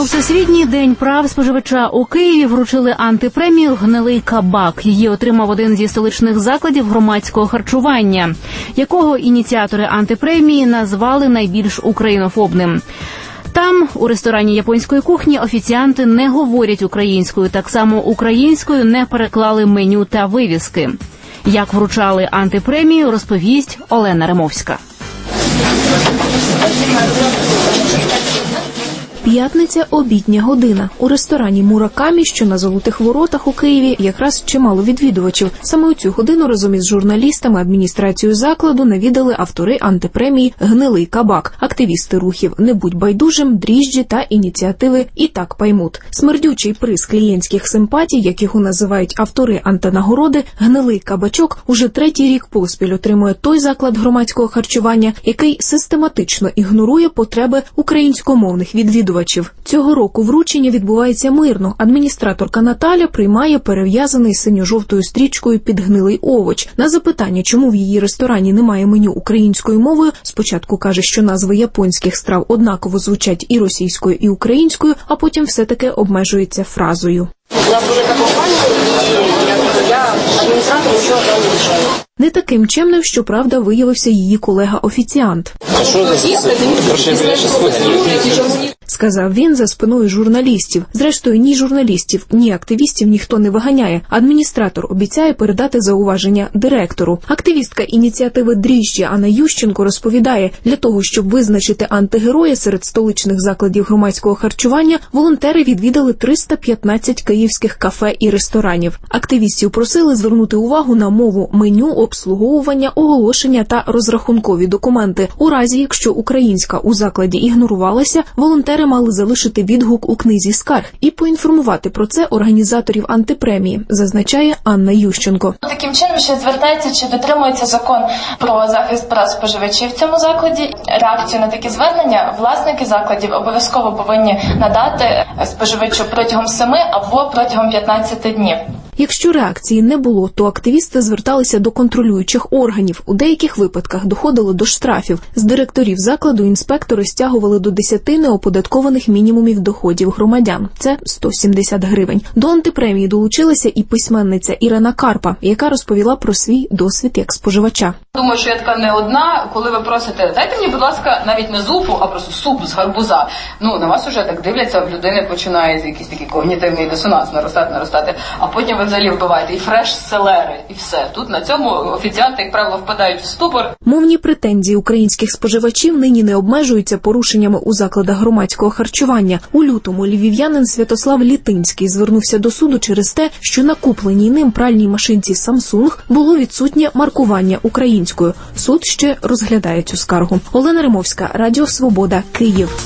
Всесвітній день прав споживача у Києві вручили антипремію «Гнилий кабак». Її отримав один зі столичних закладів громадського харчування, якого ініціатори антипремії назвали найбільш українофобним. Там, у ресторані японської кухні, офіціанти не говорять українською, так само українською не переклали меню та вивіски. Як вручали антипремію, розповість Олена Римовська. П'ятниця, обідня година. У ресторані «Муракамі», що на Золотих Воротах у Києві, якраз чимало відвідувачів. Саме у цю годину разом із журналістами адміністрацію закладу навідали автори антипремії «Гнилий кабак», активісти рухів «Не будь байдужим», «Дріжджі» та ініціативи «І так поймут». Смердючий приз клієнтських симпатій, як його називають автори антинагороди, «Гнилий кабачок» уже третій рік поспіль отримує той заклад громадського харчування, який систематично ігнорує потреби українськомовних відвідувачів. Цього року вручення відбувається мирно. Адміністраторка Наталя приймає перев'язаний синьо-жовтою стрічкою підгнилий овоч. На запитання, чому в її ресторані немає меню українською мовою, спочатку каже, що назви японських страв однаково звучать і російською, і українською, а потім все-таки обмежується фразою. Не таким чемним, щоправда, виявився її колега-офіціант. Сказав він за спиною журналістів. Зрештою, ні журналістів, ні активістів ніхто не виганяє. Адміністратор обіцяє передати зауваження директору. Активістка ініціативи «Дріжджі» Анна Ющенко розповідає, для того, щоб визначити антигероя серед столичних закладів громадського харчування, волонтери відвідали 315 київських кафе і ресторанів. Активістів просили звернути увагу на мову, меню, обслуговування, оголошення та розрахункові документи. У разі, якщо українська у закладі ігнорувалася, волонтери мали залишити відгук у книзі скарг і поінформувати про це організаторів антипремії, зазначає Анна Ющенко. Таким чином, що звертається, чи дотримується закон про захист прав споживачів в цьому закладі. Реакцію на такі звернення власники закладів обов'язково повинні надати споживачу протягом 7 або протягом 15 днів. Якщо реакції не було, то активісти зверталися до контролюючих органів. У деяких випадках доходило до штрафів. З директорів закладу інспектори стягували до 10 неоподаткованих мінімумів доходів громадян. Це 170 гривень. До антипремії долучилася і письменниця Ірина Карпа, яка розповіла про свій досвід як споживача. Думаю, що я така не одна, коли ви просите, дайте мені, будь ласка, навіть не зупу, а просто суп з гарбуза. На вас уже так дивляться, в людини починає якийсь такий когнітивний дисонанс наростати, а потім ви взагалі вбиваєте і фреш селери, і все. Тут на цьому офіціанти, як правило, впадають в ступор. Мовні претензії українських споживачів нині не обмежуються порушеннями у закладах громадського харчування. У лютому львів'янин Святослав Літинський звернувся до суду через те, що на купленій ним пральній машинці Samsung було відсутнє маркування українською. Суд ще розглядає цю скаргу. Олена Римовська, Радіо Свобода, Київ.